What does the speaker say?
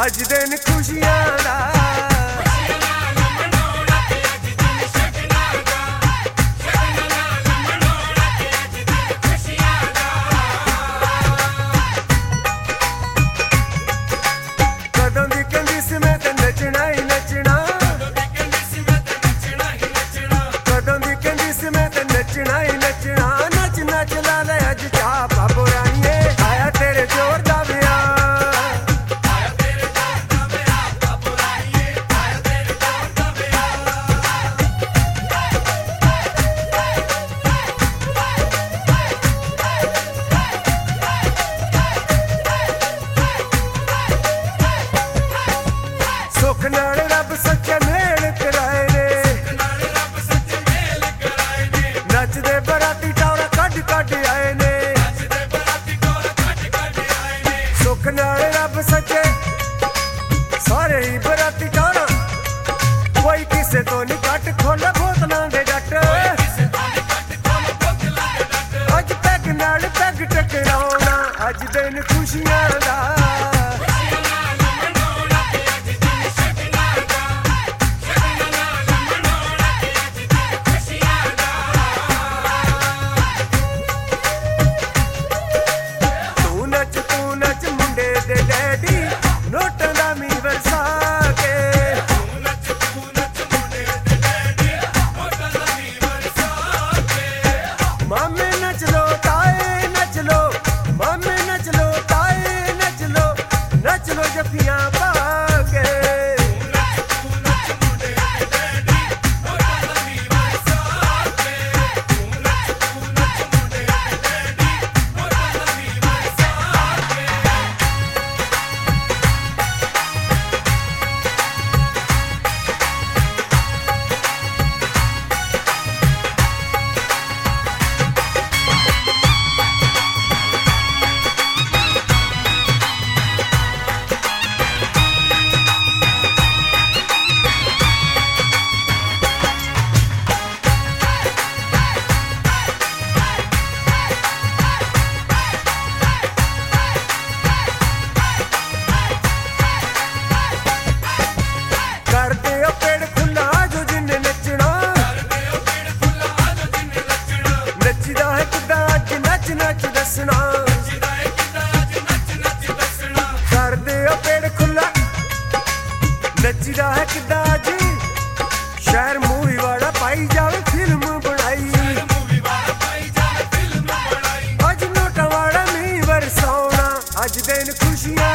ਅੱਜ ਦਿਨ ਖੁਸ਼ੀਆਂ ਦਾ ਕਦੋਂ ਦੀ ਕਹਿੰਦੀ ਸੀ ਮੈਂ ਤੇ ਨੱਚਣਾ ਹੀ ਨੱਚਣਾ ਕਦੋਂ ਦੀ ਕਹਿੰਦੀ ਸੀ ਮੈਂ ਤੇ ਨੱਚਣਾ ਹੀ ਨੱਚਣਾ ਨੱਚ ਨੱਚ ਲਾ ਲੈ ਅੱਜ ਚਾਹ ਬਾਬੋ ਰਾਣੀਏ ਆਇਆ ਤੇਰੇ ਜ਼ੋਰ ਦਾ ਵਿਆਹ ਸੁੱਖ ਨਾਲ ਰੱਬ ਸੱਚੇ ਮੇਲ ਕਰਾਏ ਨੇ ਨੱਚਦੇ ਬਰਾਤੀ ਟੌਰਾ ਕੱਢ ਕੱਢ ਆਏ ਨੇ ਸੁੱਖ ਨਾਲ ਰੱਬ ਸੱਚੇ ਸਾਰੇ ਹੀ ਬਰਾਤੀ ਟੌਰਾ ਕੋਈ ਕਿਸੇ ਤੋਂ ਨਹੀਂ ਘੱਟ ਖੋਲ ਬੋਤਲਾਂ ਦੇ ਜੱਟ ਅੱਜ ਪੈਗ ਨਾਲ ਪੈਗ ਟਕਰਾਉਣਾ ਅੱਜ ਦਿਨ ਖੁਸ਼ੀਆਂ ਦਾ ਨੋਟਾਂ ਦਾ ਮੀਂਹ ਵਰਸਾ ਕੇ ਮਾਮੇ ਨੱਚ ਲੋ ਤਾਏ ਨੱਚ ਲੋ ਮਾਮੇ ਨੱਚ ਲੋ ਤਾਏ ਨੱਚ ਲੋ ਜੱਫੀਆਂ ਪਾ ਕੇ ਕਰਦੇ ਓ ਪੇੜ ਖੁੱਲਾ ਜੋ ਜਿੰਨੇ ਨੱਚਣਾ ਨੱਚਦਾ ਹੈ ਕਿੱਦਾਂ ਅੱਜ ਨੱਚ ਨੱਚ ਦੱਸਣਾ ਕਰਦੇ ਓ ਪੇੜ ਖੁੱਲਾ ਨੱਚਦਾ ਹੈ ਕਿੱਦਾਂ ਅੱਜ ਸ਼ਹਿਰ ਮੂਵੀ ਵਾਲਾ ਪਾਈ ਜਾਵੇ ਫਿਲਮ ਬਣਾਈ ਅੱਜ ਨੋਟਾਂ ਵਾਲਾ ਮੀਂਹ ਵਰਸਾਉਣਾ ਅੱਜ ਦਿਨ ਖੁਸ਼ੀਆਂ